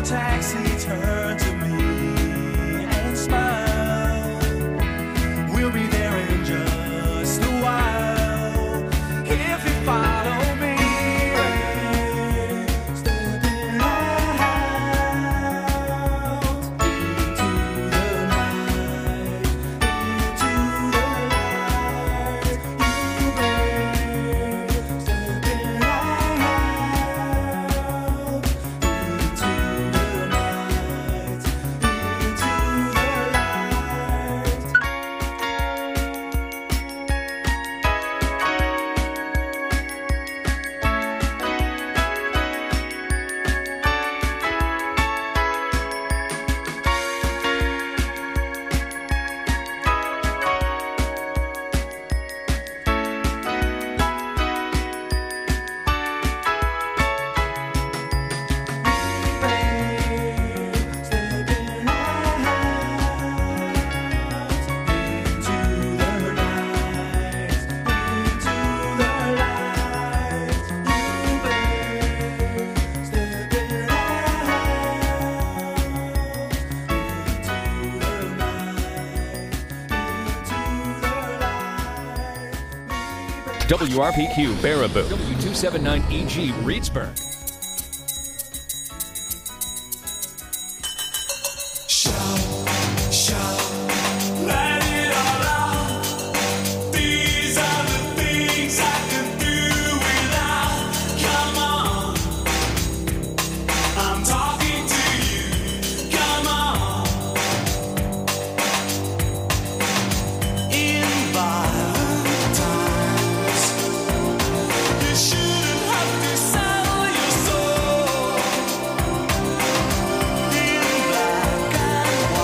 taxi, turn to me and smile. We'll be there in just a while. If you follow me, stepping out into the night, into the light. You may stepping out into the night, into the light. Stepping out into the night, into the light. You may stepping out into the night, into the light. WRPQ Baraboo, W279EG Reedsburg. Let it all out. These are the things I can do without. Come on, I'm talking to you. Come on. In violent times, you shouldn't have to sell your soul. In black and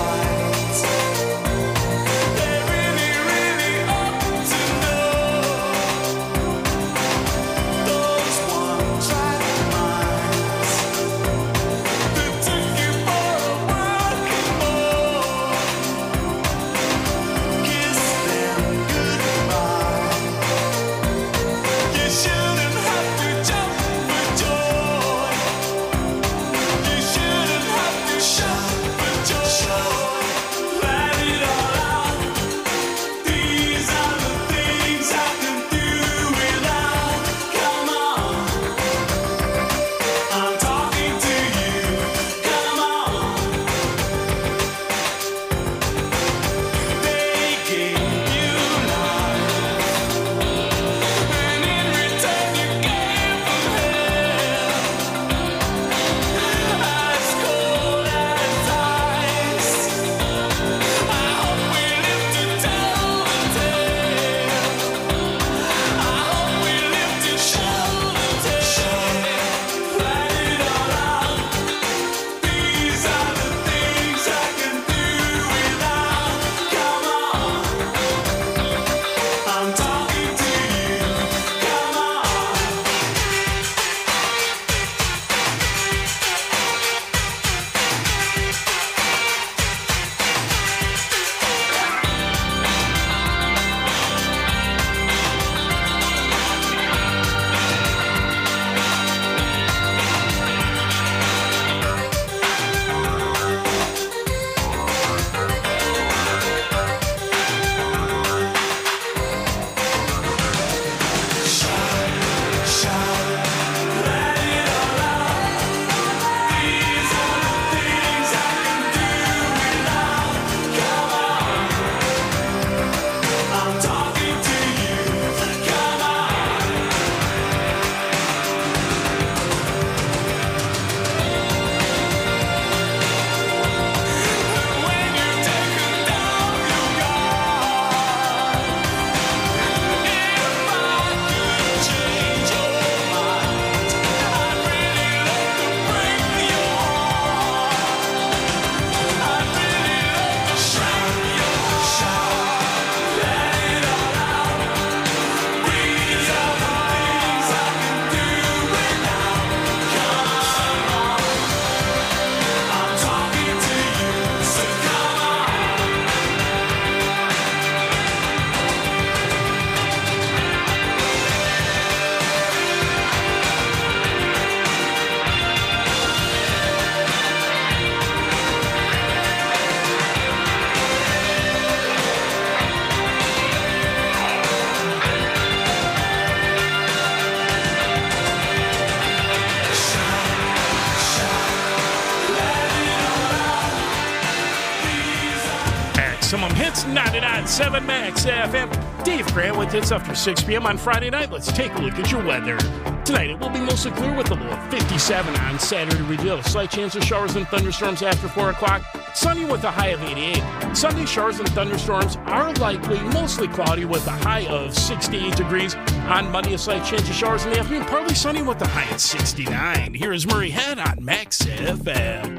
It's 99.7 Max FM. Dave Grant with hits after 6 p.m. on Friday night. Let's take a look at your weather. Tonight it will be mostly clear with a low of 57. On Saturday, reveal a slight chance of showers and thunderstorms after 4 o'clock. Sunny with a high of 88. Sunday, showers and thunderstorms are likely, mostly cloudy with a high of 68 degrees. On Monday, a slight chance of showers in the afternoon, partly sunny with a high at 69. Here is Murray Head on Max FM.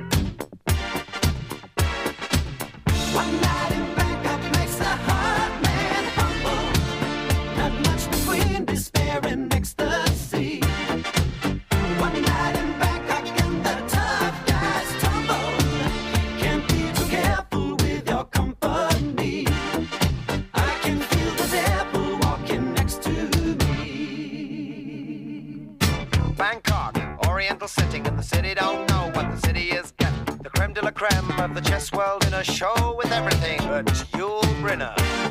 One night in Bangkok makes a heart man humble. Not much between despair and ecstasy. One night in Bangkok and the tough guys tumble. Can't be too careful with your company. I can feel the devil walking next to me. Bangkok, Oriental setting, and the city don't know what the city is getting. The creme de la creme of the chess world in a show with everything but Yul Brynner.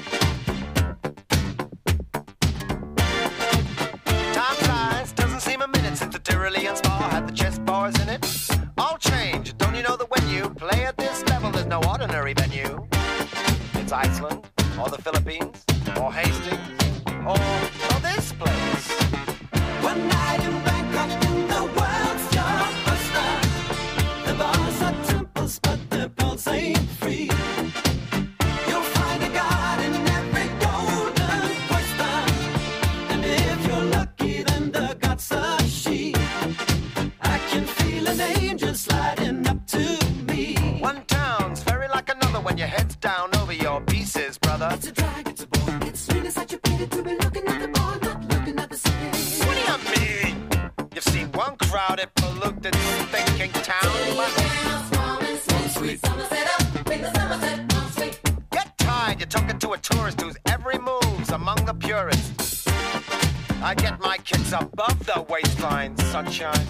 Time flies, doesn't seem a minute since the Tyrolean Spa had the chess bars in it. All change, don't you know that when you play at this level, there's no ordinary venue? It's Iceland, or the Philippines, or Hastings, or this place. One night in Bangkok and the world's your oyster. The bars are temples, but the pearls ain't free. You'll find a god in every golden oyster. And if you're lucky, then the god's a she. I can feel an angel sliding up to me. One town's very like another when your head's down over your pieces, brother. It's a drag, it's a bore. It's really such a pity to be looking at the bar, not looking at the city. What do you mean? You've seen one crowded, polluted, thinking town. Get tired, you're talking to a tourist whose every move's among the purists. I get my kicks above the waistline, sunshine.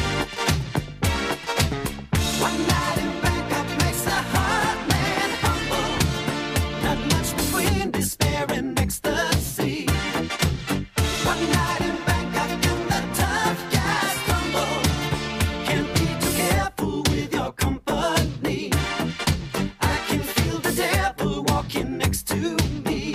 One night in Bangkok makes a heart man humble. Not much between despair and ecstasy. One night in Bangkok and the tough guys tumble. Can't be too careful with your company. I can feel the devil walking next to me.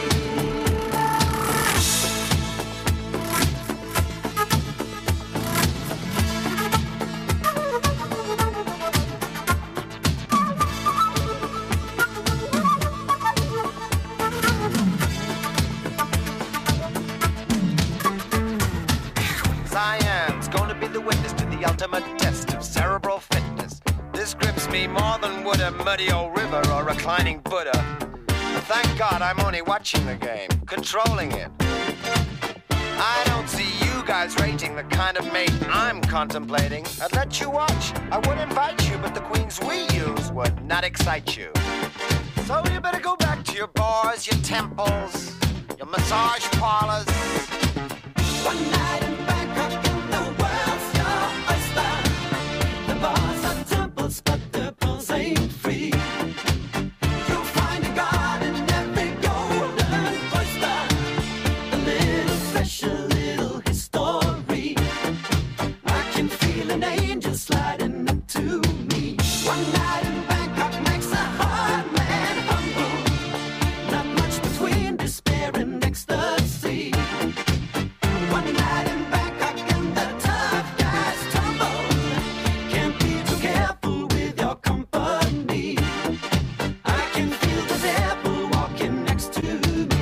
Cyan's gonna be the witness to the ultimate test of cerebral fitness. This grips me more than would a muddy old river or reclining Buddha. But thank God I'm only watching the game, controlling it. I don't see you guys rating the kind of mate I'm contemplating. I'd let you watch, I would invite you, but the queens we use would not excite you. So you better go back to your bars, your temples, your massage parlors. One night in Bangkok and the world's your oyster. The bars are temples, but the pearls ain't free. You'll find a god in every golden oyster. A little flesh, a little history. I can feel an angel sliding up to me. One night in Bangkok makes a hard man humble. Not much between despair and ecstasy. One night in Bangkok and the tough guys tumble. Can't be too careful with your company. I can feel the devil walking next to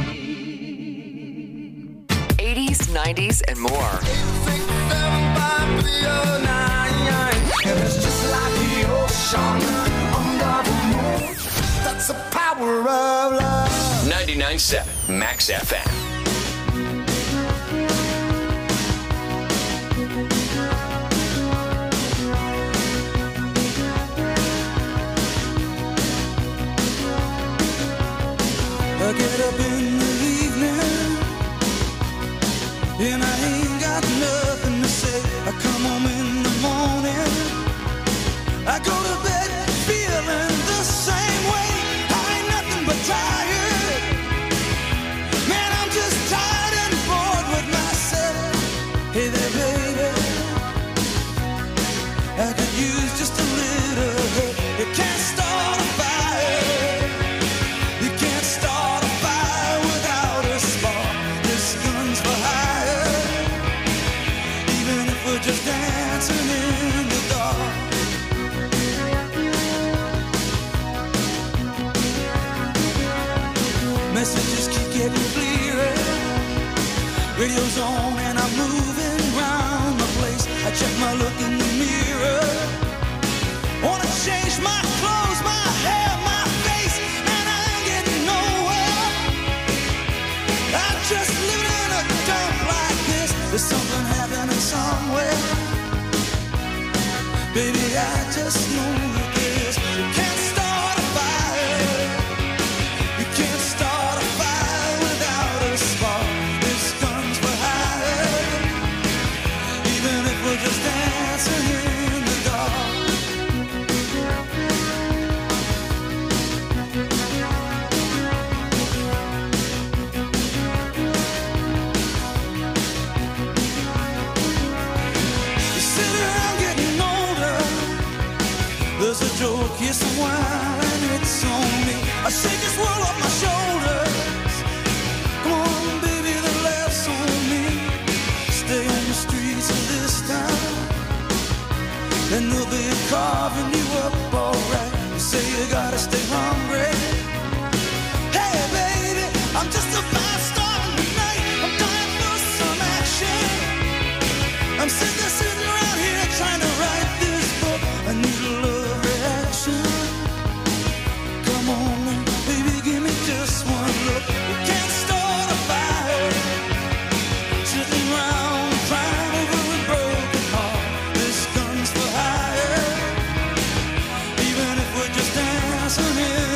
me. 80s, 90s, and more. And it's just like the ocean under the moon. That's the power of love. 99.7 Max FM. I get up in the evening and I ain't got nothing to say. I come home in the morning, I go to bed feeling the same way. I ain't nothing but tired. Man, I'm just tired and bored with myself. Hey there, baby, I could use just a little help. You can't start a fire, you can't radio's on and I'm moving round the place. I check my look in the mirror. Wanna change my clothes, my hair, my face, and I ain't getting nowhere. I'm just living in a dump like this. There's something happening somewhere. Baby, I just know that this. You can't start a fire. You can't start a fire without a spark. This gun's for hire. Even if we're just dancing in the dark. You sit around getting older. There's a joke, here's some wine, and it's on me. I shake this world off my shoulders. Come on, baby, the laugh's on me. Stay on the streets of this town, and they'll be carving you up alright. You say you gotta stay hungry. Hey, baby, I'm just a fast star tonight. I'm dying for some action. I'm sitting around here trying to write this book. I need a love reaction. Come on, baby, give me just one look. We can't start a fire. Sitting around crying over a broken heart. This gun's for hire. Even if we're just dancing in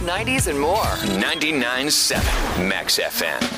90s, and more. 99.7 Max FM.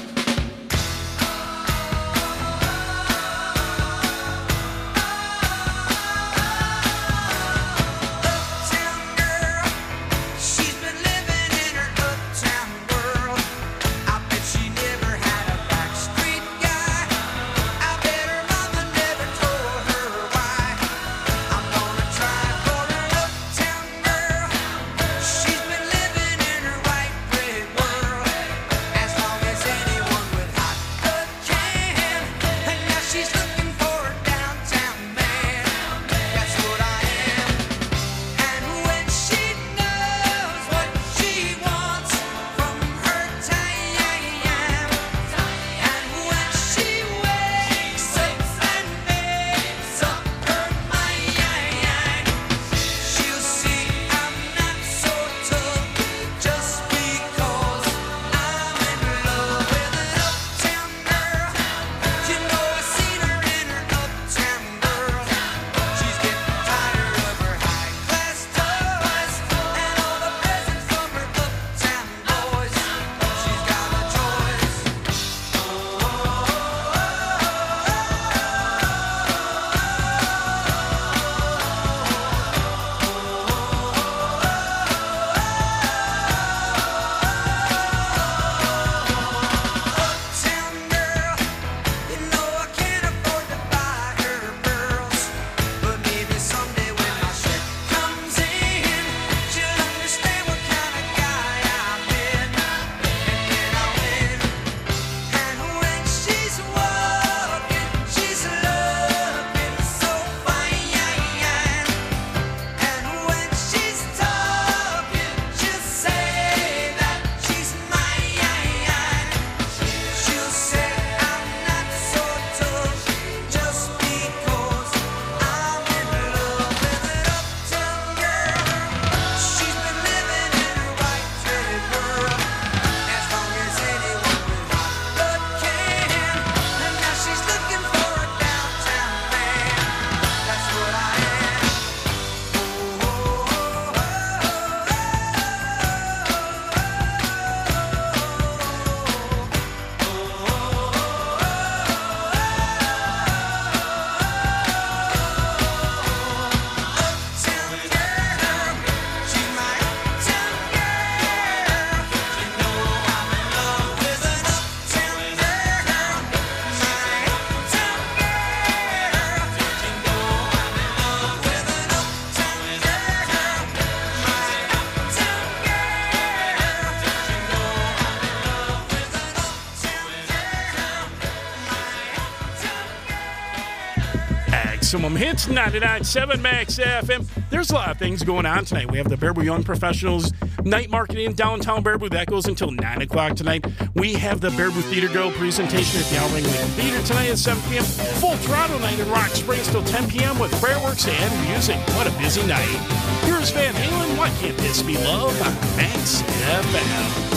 Maximum Hits, 99.7 Max FM. There's a lot of things going on tonight. We have the Baraboo Young Professionals Night Market in downtown Baraboo. That goes until 9 o'clock tonight. We have the Baraboo Theater Girl presentation at the Outrang Lincoln Theater tonight at 7 p.m. Full Throttle Night in Rock Springs till 10 p.m. with fireworks and music. What a busy night. Here's Van Halen, Why Can't This Be Love on Max FM.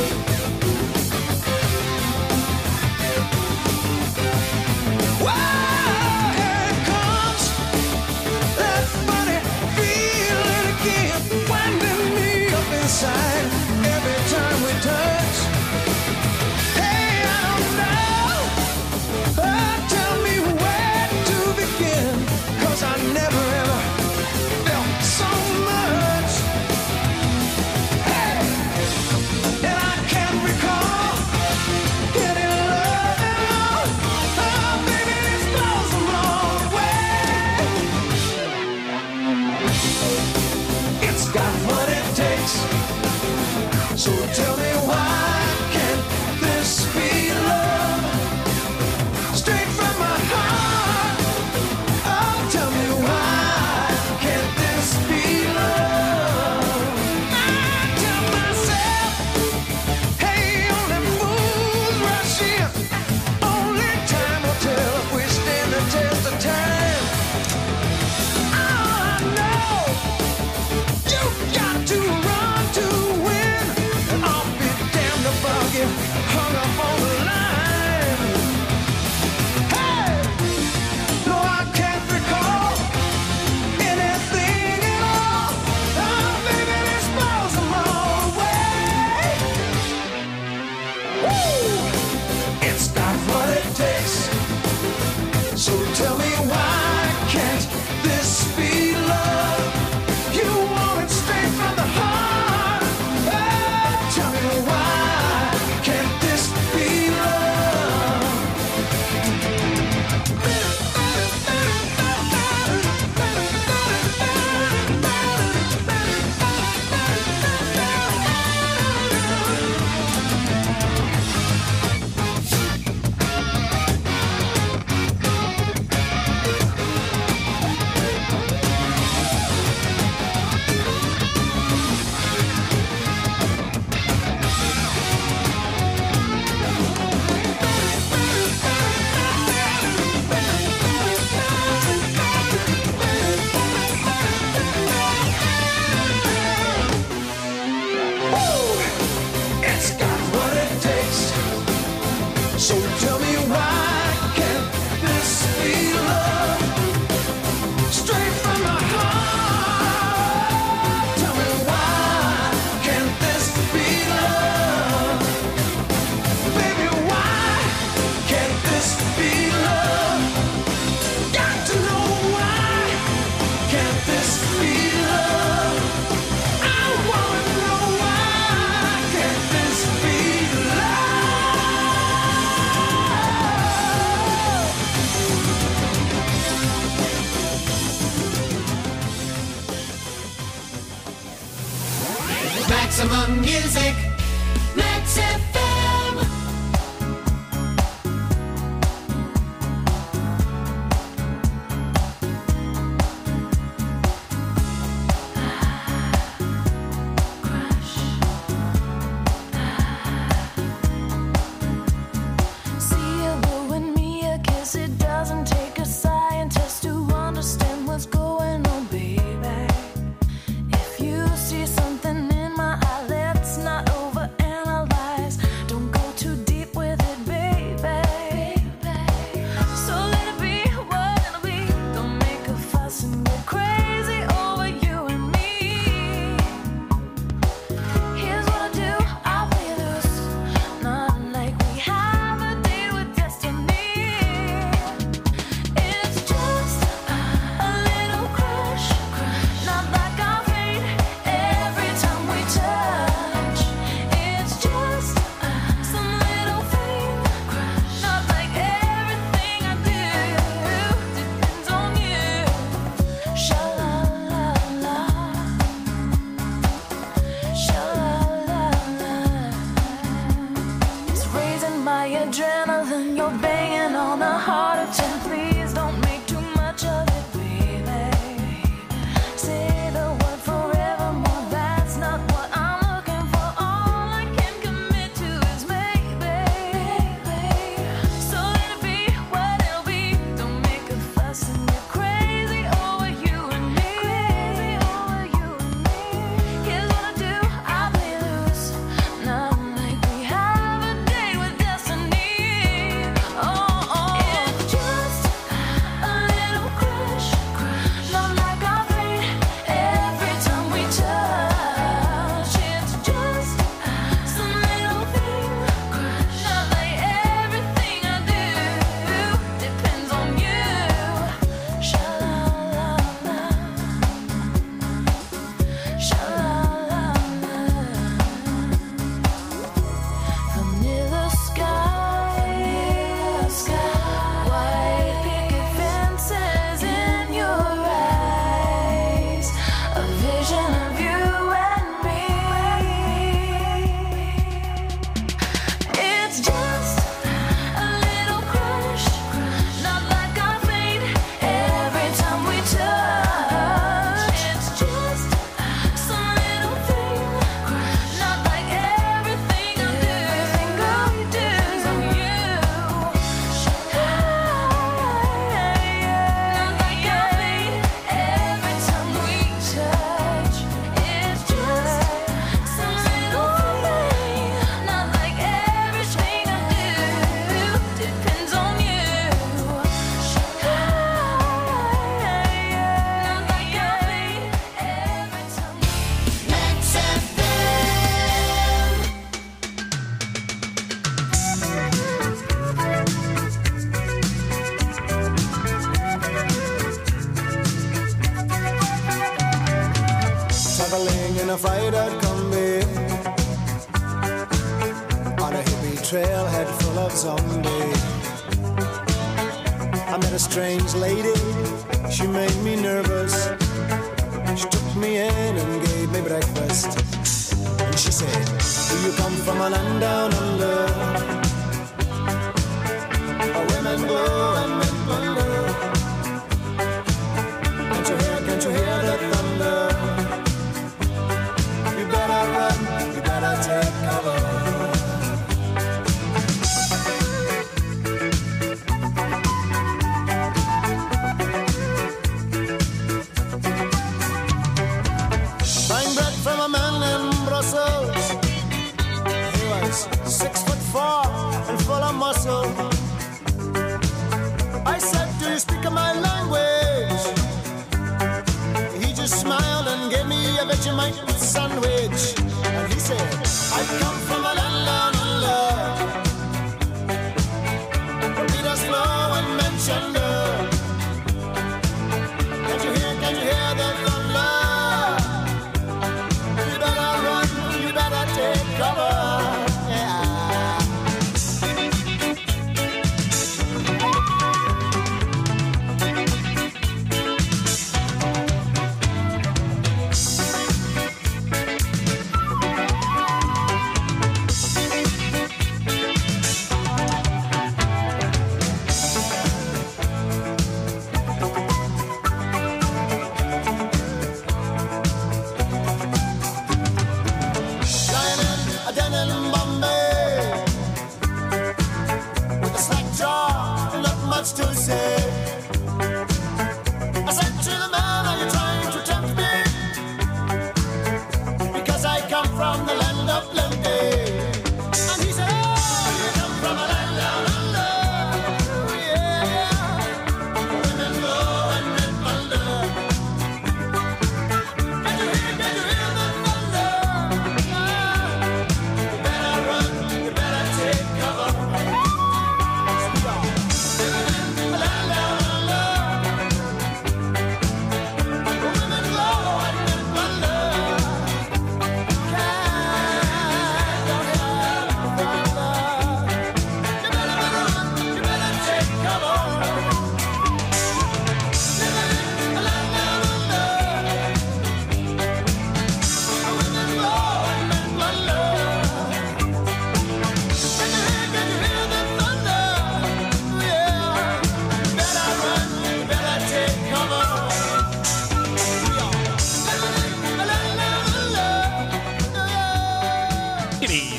Every time we touch, hey, I don't know, but tell me where to begin, 'cause I never ever felt so much, hey, and I can't Maximum music, Max FM. See you blowing me a kiss. It doesn't take a scientist to understand what's going on, baby. If you see something in my eye, let's not overanalyze. Don't go too deep with it, baby. So let it be what it'll be. Don't make a fuss and get crazy over you and me. Here's what I do, I'll play loose. Not like we have a date with destiny. It's just a little crush, not like our fate every time we touch. It's just some little thing, not like everything I do depends on you. Sha-la-la-la, sha-la-la-la. It's raising my adrenaline. You're banging on a heart of 10. Please don't make too much of it, baby. Say the word forevermore. That's not what I'm looking for. All I can commit to is maybe. So let it be what it'll be. Don't make a fuss and get crazy over you and me. Here's what I do, I'll play loose. Not like we have a date with destiny. Oh, it's just a little crush, not like our fate every time we touch. It's just some little thing, not like everything I do depends on you. Sha-la-la-la, sha-la-la-la. Vanilla sky, white picket fences in your eyes, a vision of you and me. It's just a little crush, not like our fate every time we touch. It's just some little thing, not like everything I do. Depends on you. Not like our fate every time we touch. It's just some little thing, not like everything I do depends on you. Not like our fate every time. Max FM. Traveling in a fried-out Kombi on a hippie trailhead full of zombies. I met a strange lady, she made me nervous. She took me in and gave me breakfast. And she said, do you come from a land down under, where women glow and men wonder? Can't you hear the thunder? You better run, you better take cover.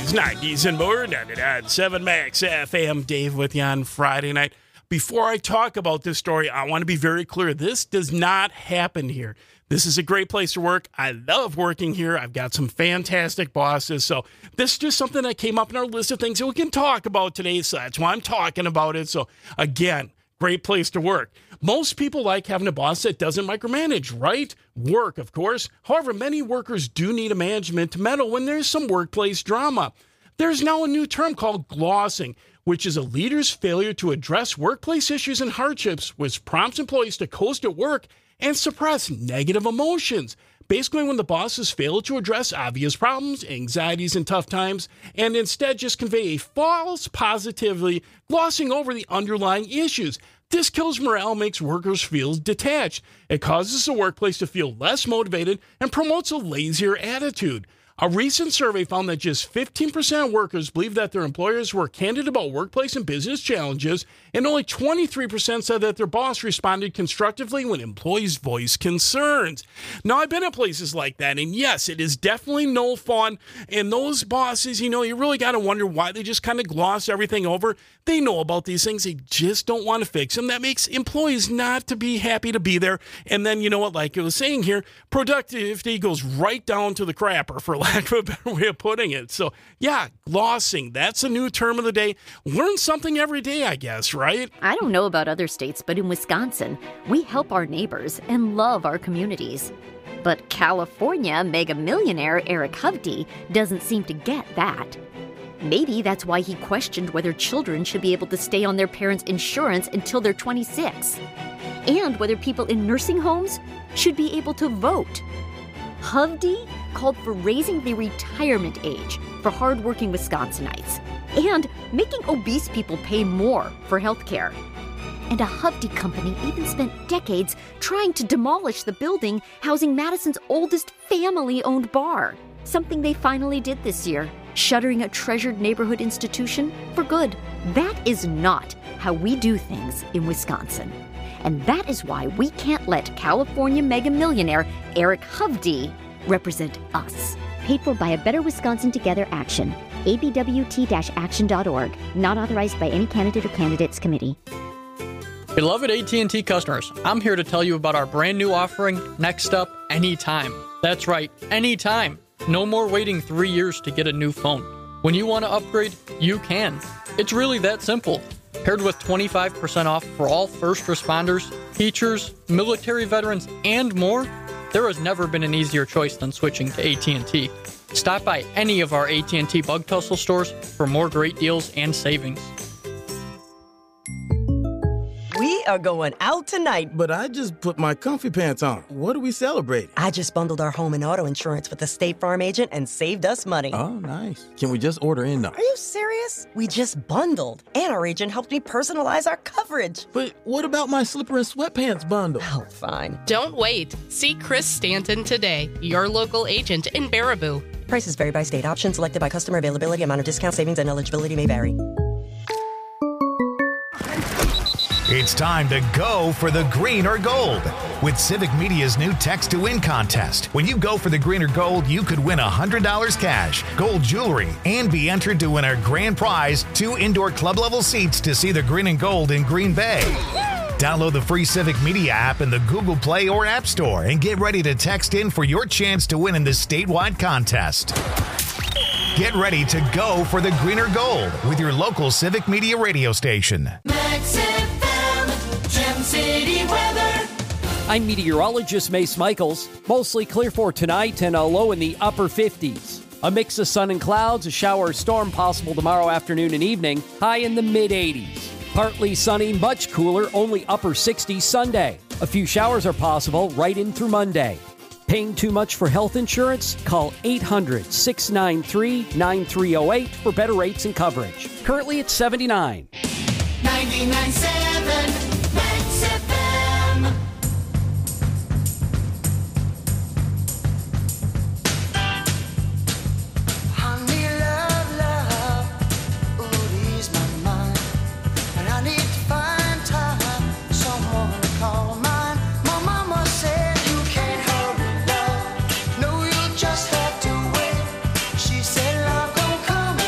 80s, 90s, and more. 99.7 Max FM. Dave with you on Friday night. Before I talk about this story, I want to be very clear. This does not happen here. This is a great place to work. I love working here. I've got some fantastic bosses. So this is just something that came up in our list of things that we can talk about today. So that's why I'm talking about it. So again, great place to work. Most people like having a boss that doesn't micromanage, right? Work, of course. However, many workers do need a management to meddle when there's some workplace drama. There's now a new term called glossing, which is a leader's failure to address workplace issues and hardships, which prompts employees to coast at work and suppress negative emotions. Basically, when the bosses fail to address obvious problems, anxieties, and tough times, and instead just convey a false positivity, glossing over the underlying issues. This kills morale, makes workers feel detached. It causes the workplace to feel less motivated and promotes a lazier attitude. A recent survey found that just 15% of workers believe that their employers were candid about workplace and business challenges, and only 23% said that their boss responded constructively when employees voiced concerns. Now, I've been at places like that, and yes, it is definitely no fun, and those bosses, you really got to wonder why they just kind of gloss everything over. They know about these things, they just don't want to fix them. That makes employees not to be happy to be there, and then, like I was saying here, productivity goes right down to the crapper, for lack of a better way of putting it. So, yeah, glossing, that's a new term of the day. Learn something every day, I guess, right? I don't know about other states, but in Wisconsin, we help our neighbors and love our communities. But California mega millionaire Eric Hovde doesn't seem to get that. Maybe that's why he questioned whether children should be able to stay on their parents' insurance until they're 26, and whether people in nursing homes should be able to vote. Hovde called for raising the retirement age for hardworking Wisconsinites and making obese people pay more for health care. And a Hovde company even spent decades trying to demolish the building housing Madison's oldest family-owned bar, something they finally did this year, shuttering a treasured neighborhood institution for good. That is not how we do things in Wisconsin. And that is why we can't let California mega millionaire Eric Hovde represent us. Paid for by a Better Wisconsin Together action. abwt-action.org. Not authorized by any candidate or candidates committee. Beloved AT&T customers, I'm here to tell you about our brand new offering, Next Up Anytime. That's right, anytime. No more waiting 3 years to get a new phone. When you want to upgrade, you can. It's really that simple. Paired with 25% off for all first responders, teachers, military veterans, and more, there has never been an easier choice than switching to AT&T. Stop by any of our AT&T Bug Tussle stores for more great deals and savings. We are going out tonight. But I just put my comfy pants on. What are we celebrating? I just bundled our home and auto insurance with the State Farm agent and saved us money. Oh, nice. Can we just order in now? Are you serious? We just bundled. And our agent helped me personalize our coverage. But what about my slipper and sweatpants bundle? Oh, fine. Don't wait. See Chris Stanton today, your local agent in Baraboo. Prices vary by state. Options selected by customer availability, amount of discount, savings, and eligibility may vary. It's time to go for the green or gold with Civic Media's new Text to Win contest. When you go for the green or gold, you could win $100 cash, gold jewelry, and be entered to win our grand prize, 2 indoor club level seats to see the green and gold in Green Bay. Download the free Civic Media app in the Google Play or App Store and get ready to text in for your chance to win in this statewide contest. Get ready to go for the green or gold with your local Civic Media radio station. Gem City weather. I'm meteorologist Mace Michaels. Mostly clear for tonight and a low in the upper 50s. A mix of sun and clouds, a shower or storm possible tomorrow afternoon and evening, high in the mid-80s. Partly sunny, much cooler, only upper 60s Sunday. A few showers are possible right in through Monday. Paying too much for health insurance? Call 800-693-9308 for better rates and coverage. Currently at 79. 99.7 Max FM. Honey, love, ooh, ease my mind. And I need to find time, someone to call mine. My mama said you can't hurry love. No, you'll just have to wait. She said love gon' come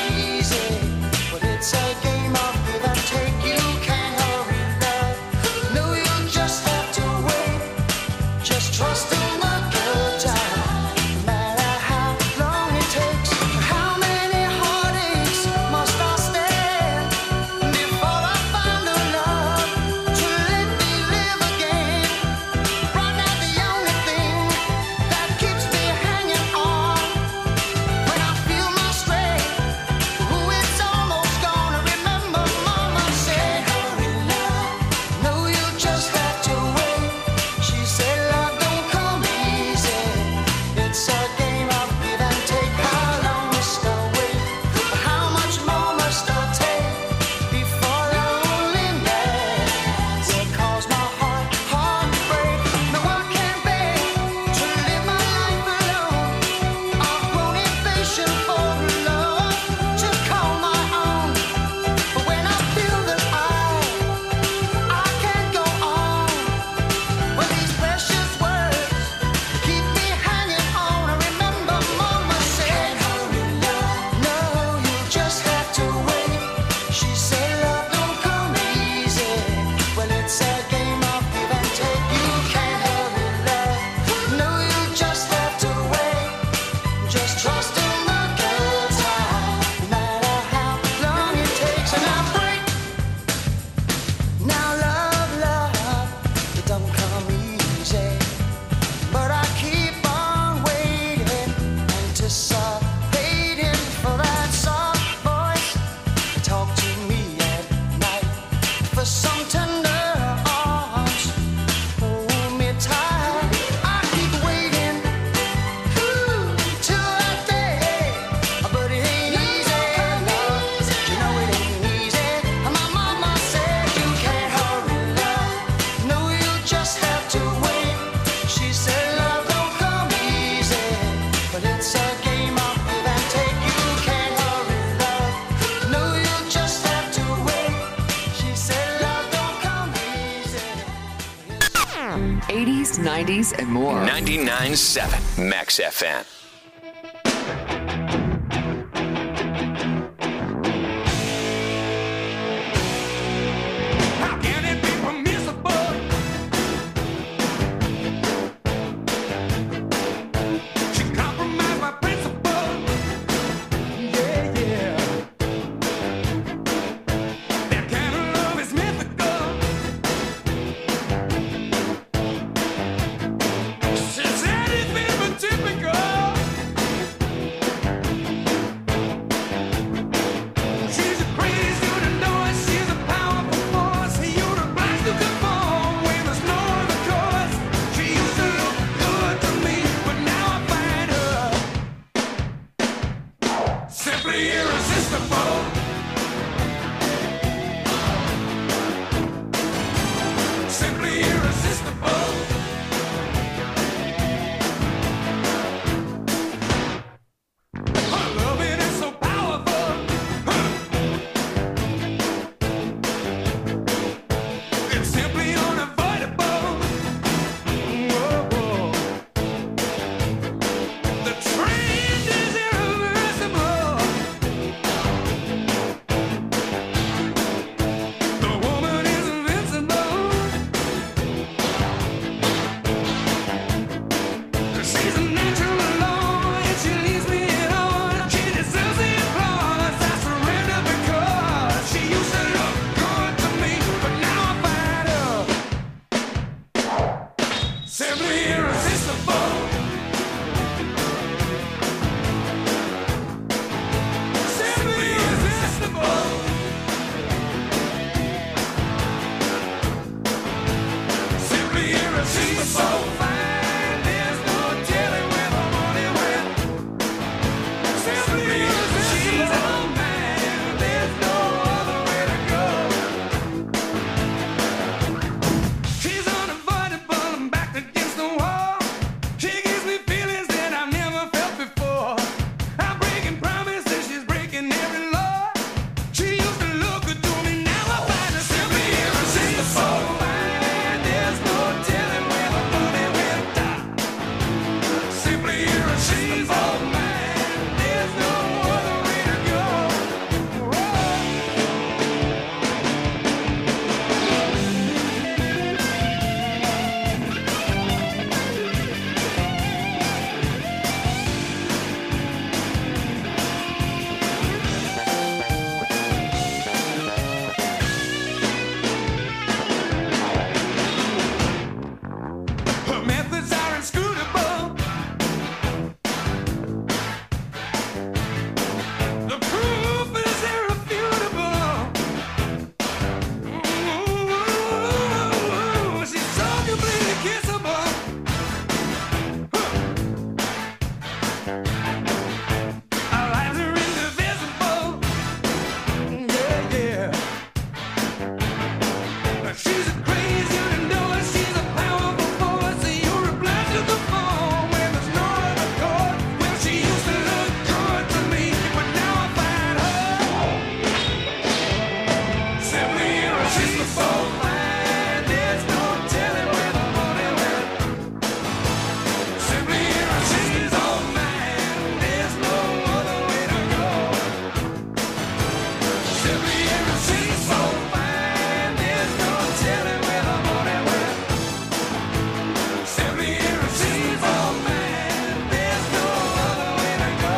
90s, and more. 99.7 Max FM. How can it be permissible? She compromised my principle. Yeah, yeah. That kind of love is mythical. She's anything but typical. She's a crazy universe. She's a powerful force. You're the blind to conform when there's no other course. She used to look good to me, but now I find her simply irresistible. Simply irresistible. Her loving is so powerful. It's simply unavoidable. Whoa. The trend is irreversible. The woman is invincible. She's a natural law, and she leaves me alone. She deserves the applause. I surrender because she used to look good to me, but now I find her simply irresistible. Simply irresistible. Simply irresistible. Fine, there's no telling where the money went. Simply irresistible. She's all mine. There's no other way to go. She's unavoidable and backed against the wall. She gives me feelings that I've never felt before. I'm breaking promises, she's breaking every law. She used to look good to me, now I find her simply irresistible. Fine, there's no telling where the money went. Simply irresistible. Man, there's no other way to go. Her methods are inscrutable. The proof is irrefutable. Ooh, she's so completely kissable. Our lives are indivisible. Yeah, yeah. She's a crazy universe. She's a powerful force. You're a blast to the fall when there's no other chord. Well, she used to look good to me, but now I find her simply irresistible. Fine, there's no telling where the money went. Simply irresistible. Man, there's no other way to go. Simply irresistible. Fine, there's no telling where the money went. Simply irresistible. Man, there's no other way to go.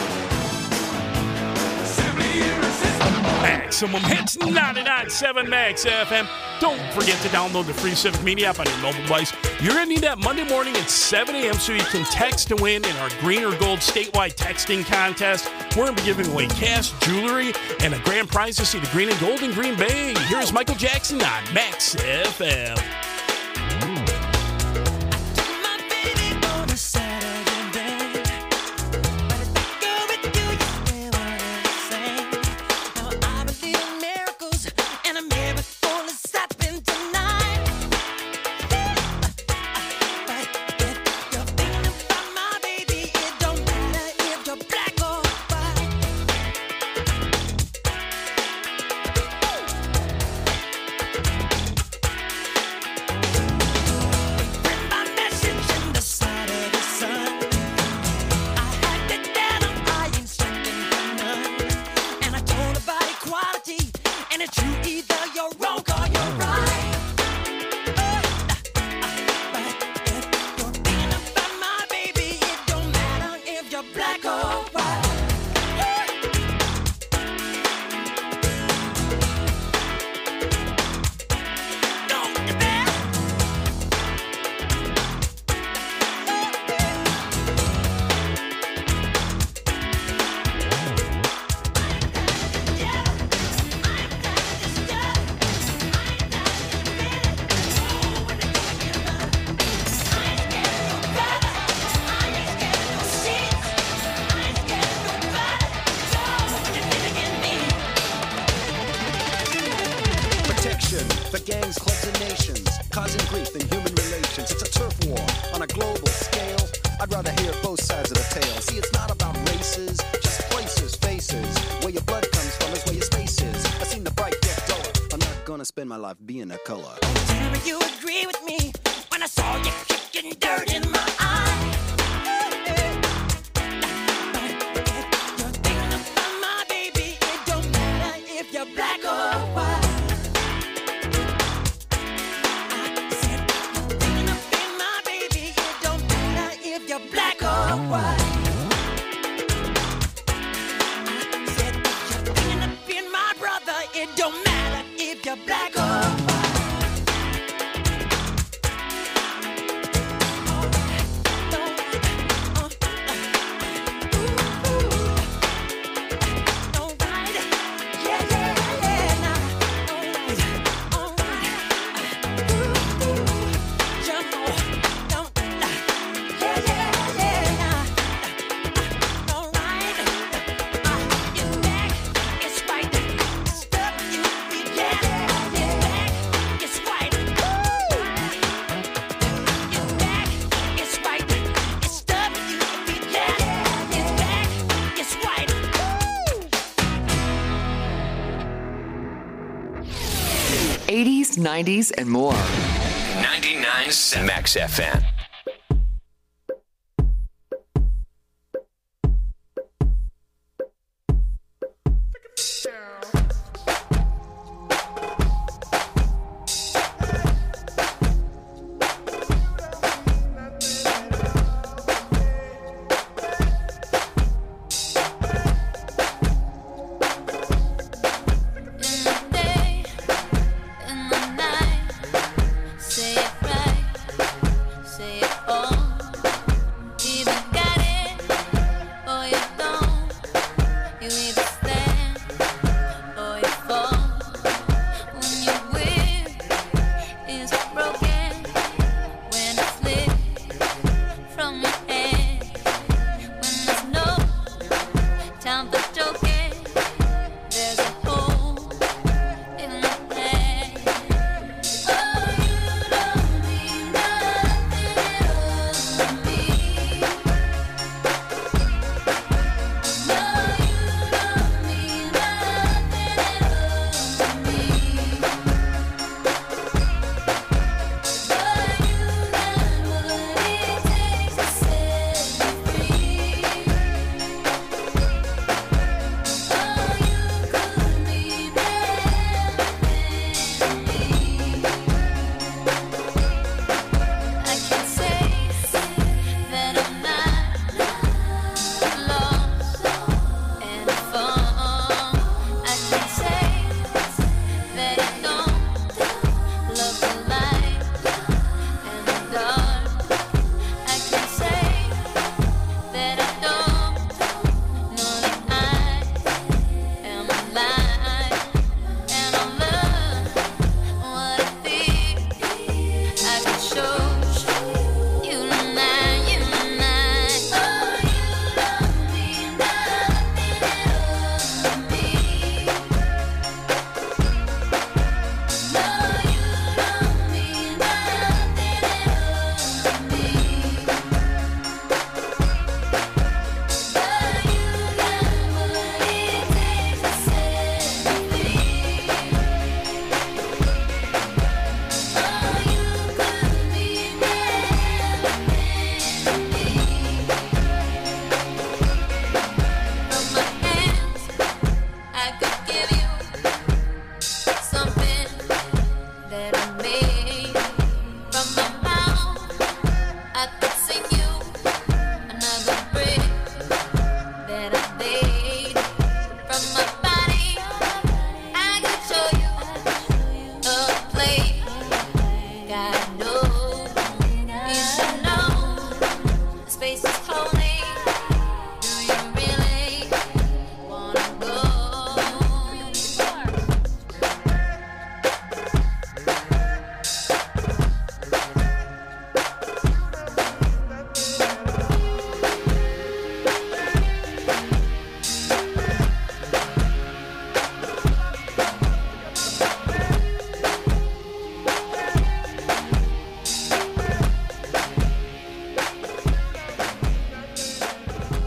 Simply irresistible. Maximum hits 99.7 Max FM. Don't forget to download the free Civic Media app on your mobile device. You're going to need that Monday morning at 7 a.m. so you can text to win in our Green or Gold statewide texting contest. We're going to be giving away cash, jewelry, and a grand prize to see the Green and Gold in Green Bay. Here's Michael Jackson on Max FM. On a Saturday day, but if I go with you, you swear what I say. Now I believe in miracles, and a miracle is happening tonight. But if you're thinking about my baby, it don't matter if you're black or white. I'd rather hear both sides of the tale. See, it's not about races, just places, faces. Where your blood comes from is where your space is. I've seen the bright get duller. I'm not gonna spend my life being a color. Tell me you agree with me when I saw you kicking dirt in my eye. You're thinking about my baby. It don't matter if you're black or white. I said you're thinking about my baby. It don't matter if you're black or white. I said you're thinking about my brother. It don't matter if you're black or white. '80s, '90s, and more. 99.7 Max FM. Say it right, say it all.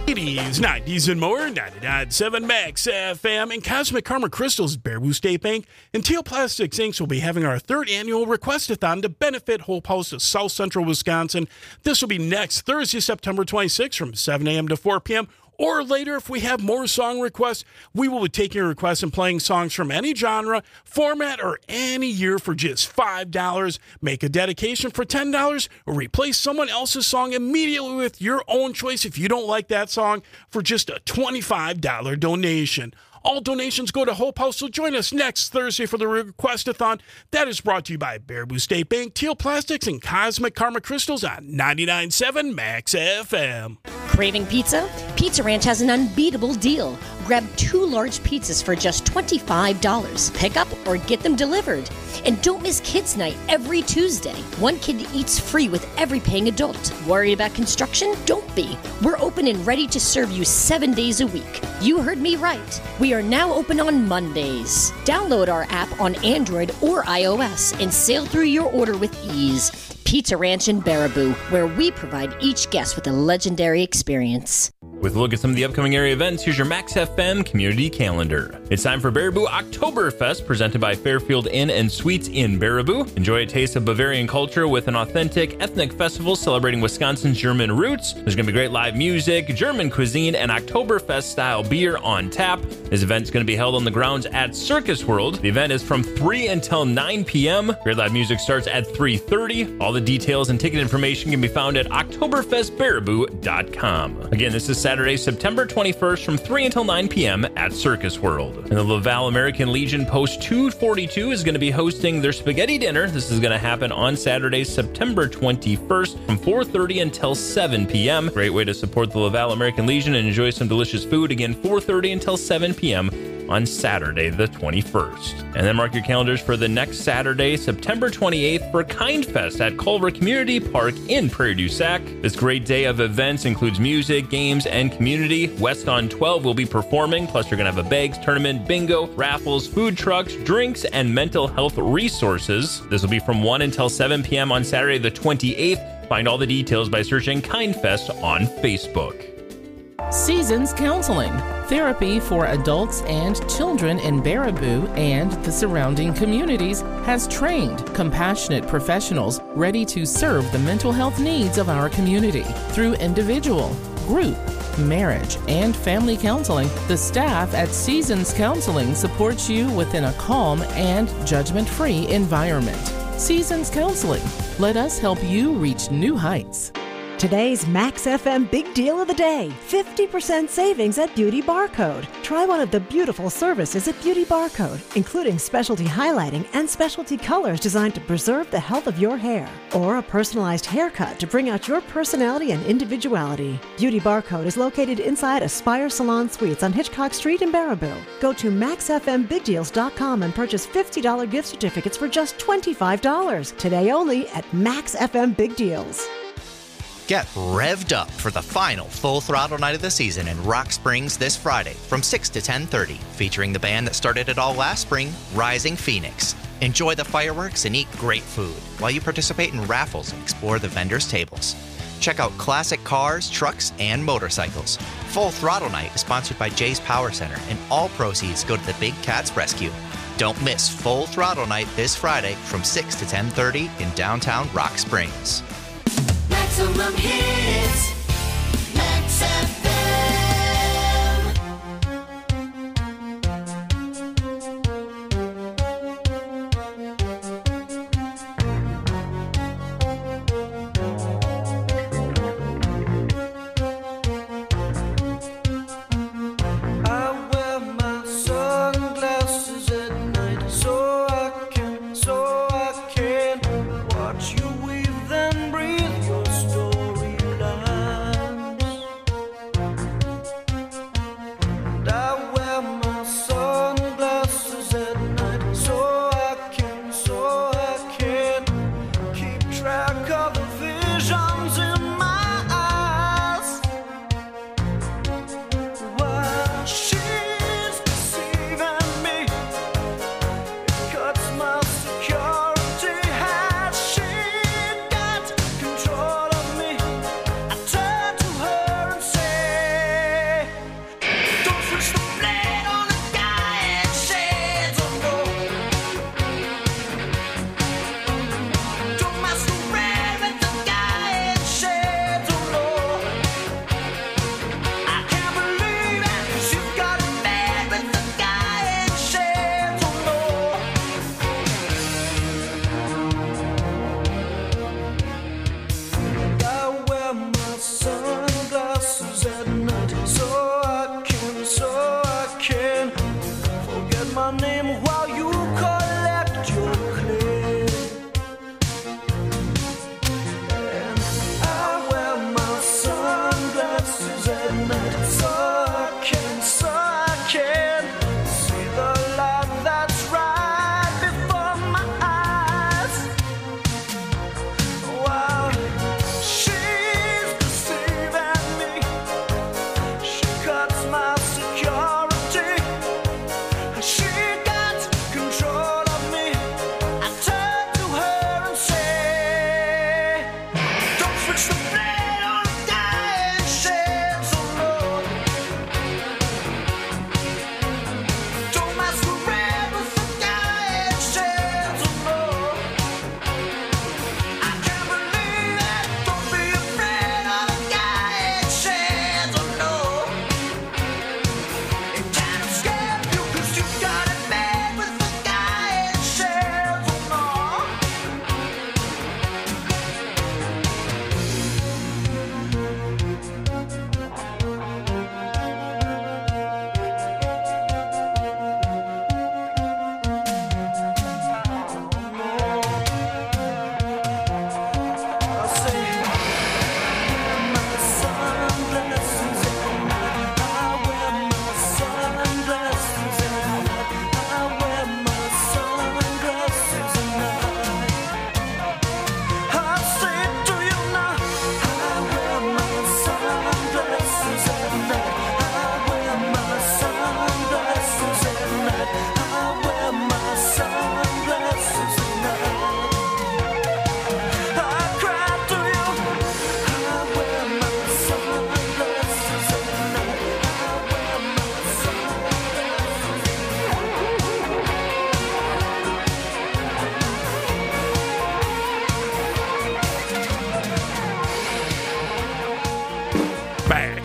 80s, 90s, and more. 99.7 Max FM and Cosmic Karma Crystals, Baraboo State Bank, and Teal Plastics Inc. will be having our third annual Request-a-thon to benefit Hope House of South Central Wisconsin. This will be next Thursday, September 26th from 7 a.m. to 4 p.m. Or later, if we have more song requests, we will be taking requests and playing songs from any genre, format, or any year for just $5. Make a dedication for $10 or replace someone else's song immediately with your own choice if you don't like that song for just a $25 donation. All donations go to Hope House, so join us next Thursday for the Request-a-thon. That is brought to you by Baraboo State Bank, Teal Plastics, and Cosmic Karma Crystals on 99.7 Max FM. Craving pizza? Pizza Ranch has an unbeatable deal. Grab 2 large pizzas for just $25. Pick up or get them delivered. And don't miss Kids Night every Tuesday. One kid eats free with every paying adult. Worried about construction? Don't be. We're open and ready to serve you 7 days a week. You heard me right. We are now open on Mondays. Download our app on Android or iOS and sail through your order with ease. Pizza Ranch in Baraboo, where we provide each guest with a legendary experience. With a look at some of the upcoming area events, here's your Max FM community calendar. It's time for Baraboo Oktoberfest, presented by Fairfield Inn and Suites in Baraboo. Enjoy a taste of Bavarian culture with an authentic ethnic festival celebrating Wisconsin's German roots. There's going to be great live music, German cuisine, and Oktoberfest-style beer on tap. This event's going to be held on the grounds at Circus World. The event is from 3 until 9 p.m. Great live music starts at 3:30. All the details and ticket information can be found at oktoberfestbaraboo.com. Again, this is Saturday, September 21st from 3 until 9 p.m. at Circus World. And the Laval American Legion Post 242 is going to be hosting their spaghetti dinner. This is going to happen on Saturday, September 21st from 4:30 until 7 p.m. Great way to support the Laval American Legion and enjoy some delicious food. Again, 4:30 until 7 p.m. on Saturday, the 21st. And then mark your calendars for the next Saturday, September 28th for Kind Fest at Culver Community Park in Prairie du Sac. This great day of events includes music, games, and community. West on 12 will be performing, plus you're going to have a bags tournament, bingo, raffles, food trucks, drinks, and mental health resources. This will be from 1 until 7 p.m. on Saturday, the 28th. Find all the details by searching Kind Fest on Facebook. Seasons Counseling, therapy for adults and children in Baraboo and the surrounding communities, has trained, compassionate professionals ready to serve the mental health needs of our community. Through individual, group, marriage, and family counseling, the staff at Seasons Counseling supports you within a calm and judgment-free environment. Seasons Counseling. Let us help you reach new heights. Today's Max FM Big Deal of the Day, 50% savings at Beauty Barcode. Try one of the beautiful services at Beauty Barcode, including specialty highlighting and specialty colors designed to preserve the health of your hair, or a personalized haircut to bring out your personality and individuality. Beauty Barcode is located inside Aspire Salon Suites on Hitchcock Street in Baraboo. Go to maxfmbigdeals.com and purchase $50 gift certificates for just $25. Today only at Max FM Big Deals. Get revved up for the final Full Throttle night of the season in Rock Springs this Friday from 6 to 10:30, featuring the band that started it all last spring, Rising Phoenix. Enjoy the fireworks and eat great food while you participate in raffles and explore the vendors' tables. Check out classic cars, trucks, and motorcycles. Full Throttle night is sponsored by Jay's Power Center, and all proceeds go to the Big Cats Rescue. Don't miss Full Throttle night this Friday from 6 to 10:30 in downtown Rock Springs. Maximum hits, Max FM. I wear my sunglasses at night so I can watch you weave and breathe your story.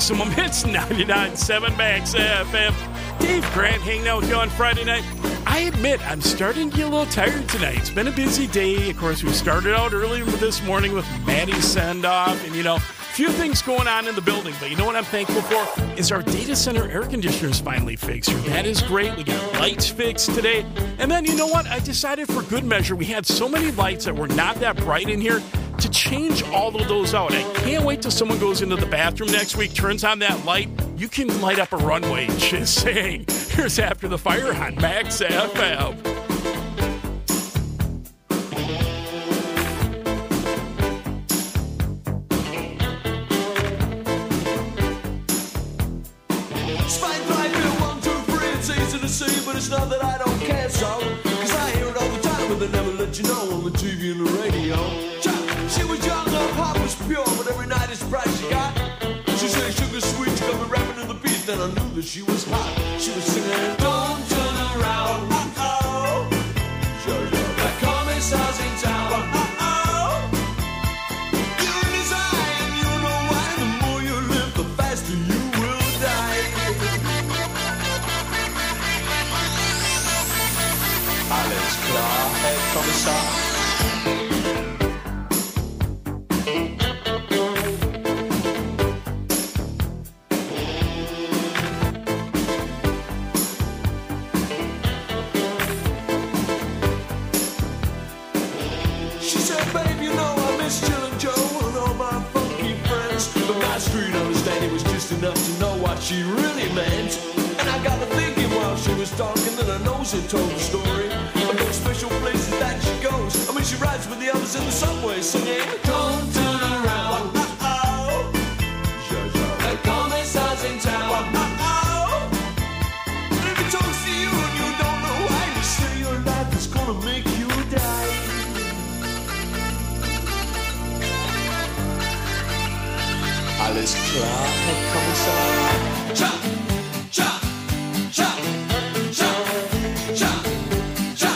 Maximum Hits 99.7 Max FM. Dave Grant hanging out with you on Friday night. I admit, I'm starting to get a little tired tonight. It's been a busy day. Of course, we started out early this morning with Maddie's send-off and, a few things going on in the building. But you know what I'm thankful for? Is our data center air conditioners finally fixed. That is great. We got lights fixed today. And then, you know what? I decided for good measure, we had so many lights that were not that bright in here, to change all of those out. I can't wait till someone goes into the bathroom next week, turns on that light. You can light up a runway. Just saying. Here's After the Fire on Max FM. Spike like Bill 1, 2, 3, it's easy to see, but it's not that I don't care so. Cause I hear it all the time, but they never let you know on the TV and the radio. She was young, her heart was pure, but every night it's bright she got. She said sugar sweet, she got me rapping to the beat, then I knew that she was hot. She was singing, don't turn around, uh-oh. That commissar's in town, uh-oh. You're in his eye, and you know why. The more you live, the faster you will die. Alles klar, Herr Kommissar. Enough to know what she really meant. And I got to thinking while she was talking that her nose had told the story of those special places that she goes. I mean, she rides with the others in the subway singing, don't turn around, uh-oh. The commissar's in town, uh-oh. And if he talks to you and you don't know why, you say your life is gonna make you die. Alles klar, Herr Kommissar. Cha, cha, cha, cha, cha, cha.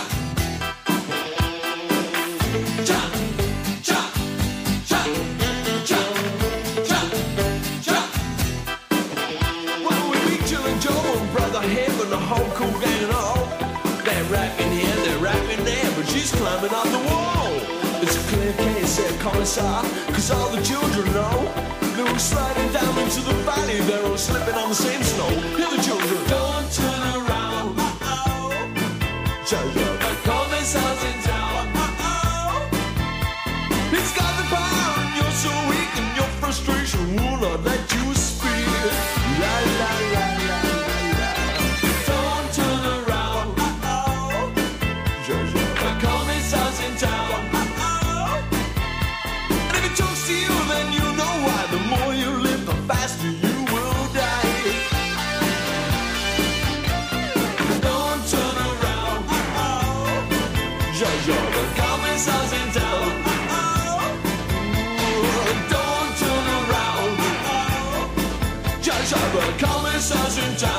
Cha, cha, cha, cha, cha, cha. Well, we meet Jill and Joe and Brother Hib and the whole cool gang and all. They're rapping here, they're rapping there, but she's climbing up the wall. It's a clear case, Herr Kommissar, 'cause all the children know. They were sliding down into the valley, they were slipping on the same snow. Hear the children, don't turn around, uh-oh. The commissar's in town, uh-oh. He's got the power and you're so weak, and your frustration will not let you speak. La la la la la la. Don't turn around, uh-oh. The commissar's in town, uh-oh. And if he talks to you, then you know why. The more you live, the faster you will die. Don't turn around, uh-oh. The commissar's in town, uh-oh. Don't turn around, uh-oh. The commissar's in town.